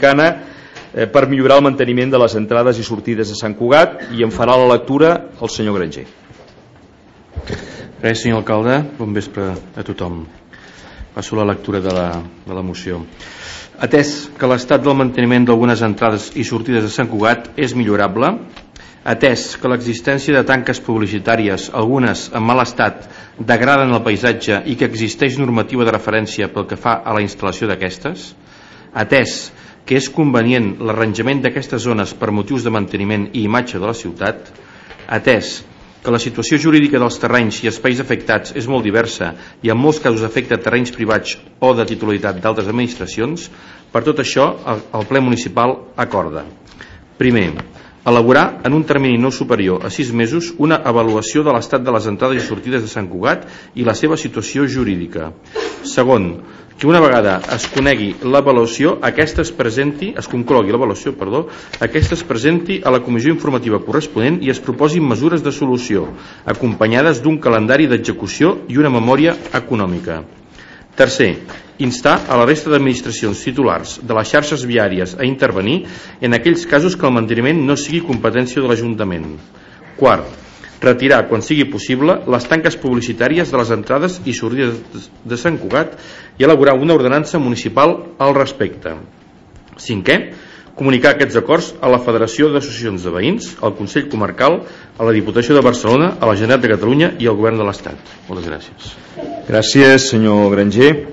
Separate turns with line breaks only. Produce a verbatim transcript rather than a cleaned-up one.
eh, per millorar el manteniment de les entrades i sortides de Sant Cugat, i en farà la lectura el senyor Granger.
Gràcies, senyor alcalde. Bon vespre a tothom. Passo a la lectura de la, de la moció. Atès que l'estat del manteniment d'algunes entrades i sortides de Sant Cugat és millorable, atès que l'existència de tanques publicitàries, algunes en mal estat, degraden el paisatge i que existeix normativa de referència pel que fa a la instal·lació d'aquestes, atès que és convenient l'arranjament d'aquestes zones per motius de manteniment i imatge de la ciutat, atès que la situació jurídica dels terrenys i espais afectats és molt diversa i en molts casos afecta terrenys privats o de titularitat d'altres administracions, per tot això el, el ple municipal acorda: primer, elaborar en un termini no superior a sis mesos una avaluació de l'estat de les entrades i sortides de Sant Cugat i la seva situació jurídica. Segon, que una vegada es conegui l'avaluació, aquesta es presenti, es conclogui l'avaluació, perdó, aquesta es presenti a la comissió informativa corresponent i es proposin mesures de solució, acompanyades d'un calendari d'execució i una memòria econòmica. Tercer, instar a la resta d'administracions titulars de les xarxes viàries a intervenir en aquells casos que el manteniment no sigui competència de l'Ajuntament. Quart, retirar, quan sigui possible, les tanques publicitàries de les entrades i sortides de Sant Cugat i elaborar una ordenança municipal al respecte. Cinquè, comunicar aquests acords a la Federació d'Associacions de Veïns, al Consell Comarcal, a la Diputació de Barcelona, a la Generalitat de Catalunya i al Govern de l'Estat. Moltes gràcies.
Gràcies, senyor Granger.